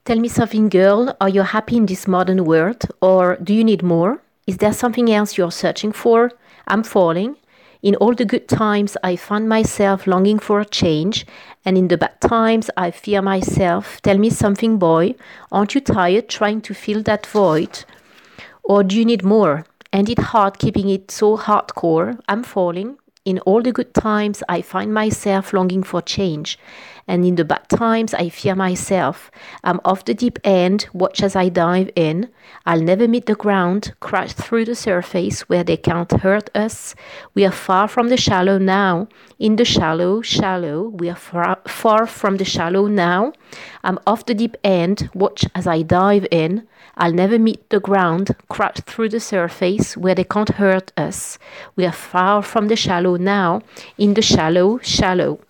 Tell me something, girl. Are you happy in this modern world? Or do you need more? Is there something else you're searching for? I'm falling. In all the good times, I find myself longing for a change, and in the bad times, I fear myself. Tell me something, boy. Aren't you tired trying to fill that void? Or do you need more? And it hard keeping it so hardcore. I'm falling. In all the good times, I find myself longing for change. And in the bad times, I fear myself. I'm off the deep end, watch as I dive in. I'll never meet the ground, crash through the surface where they can't hurt us. We are far from the shallow now. In the shallow, shallow, we are far from the shallow now. I'm off the deep end, watch as I dive in. I'll never meet the ground, crash through the surface where they can't hurt us. We are far from the shallow now. In the shallow, shallow.